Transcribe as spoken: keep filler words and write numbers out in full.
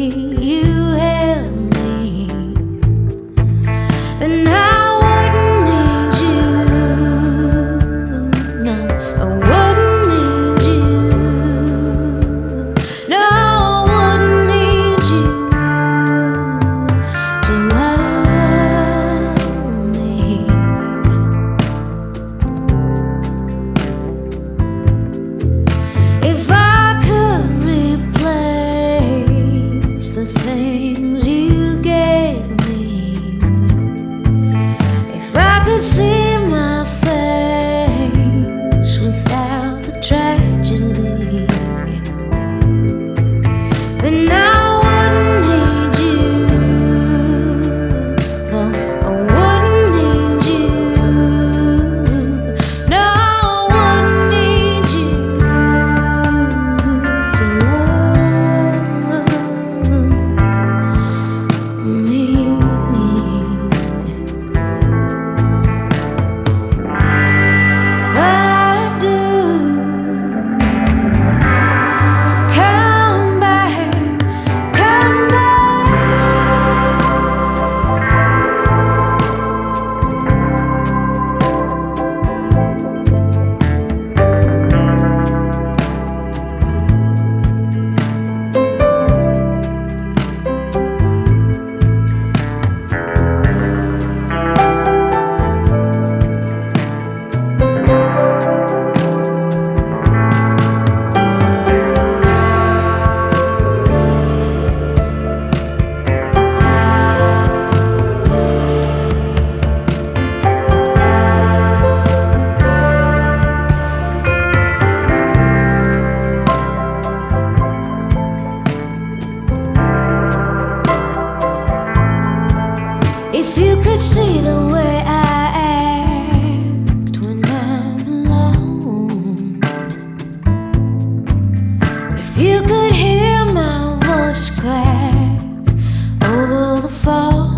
you held me, then I wouldn't need you. No, I wouldn't need you. No, I wouldn't need you to love me. If I could replace the things you gave me, if I could see my face without the tragedy, then I wouldn't need you. No, I wouldn't need you. No, I wouldn't need you to love me. But I do. So come back, come back. If you could see the way I act when I'm alone, if you could hear my voice crack over the phone,